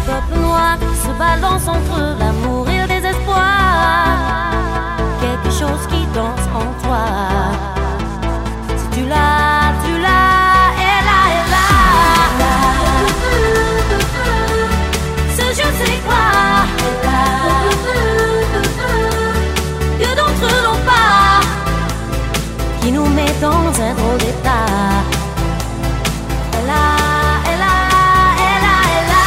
peuple noir qui se balance entre l'amour et le désespoir. Quelque chose qui danse en toi. Si tu l'as, tu l'as, elle a, elle a. Ce je ne sais quoi, que d'entre eux n'ont pas, qui nous met dans un drôle d'état. Elle a, elle a, elle a, elle a.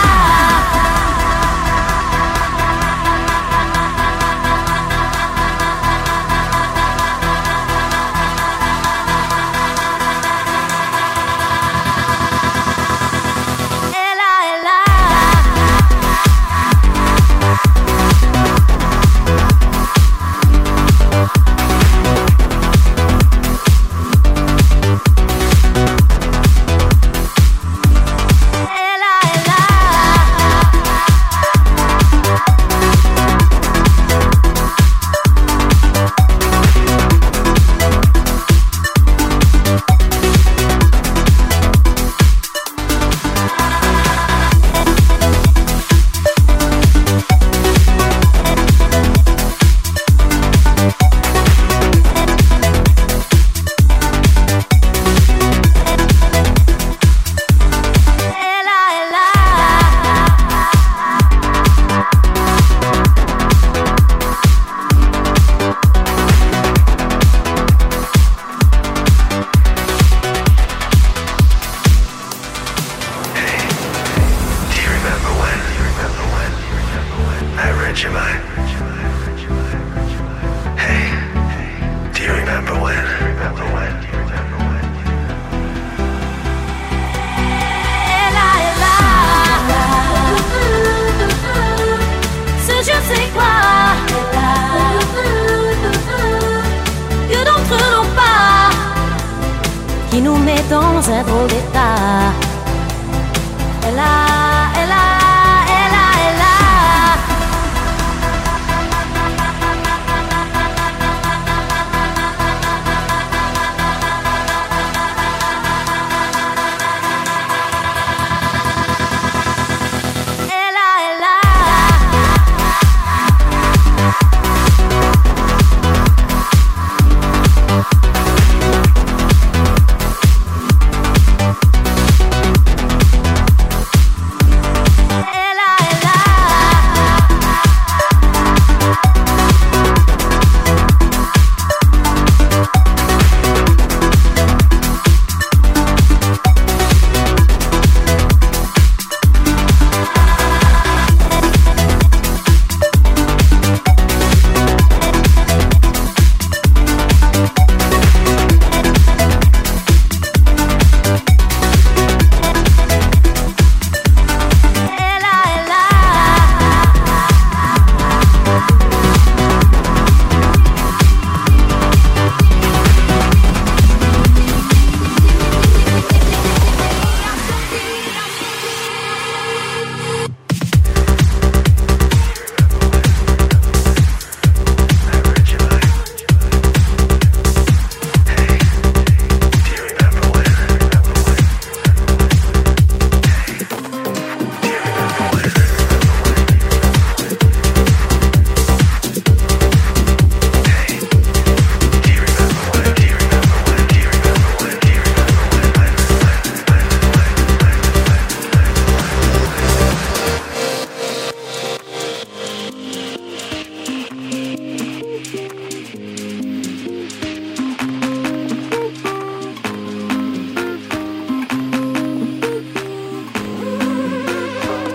Qui nous met dans un drôle d'état.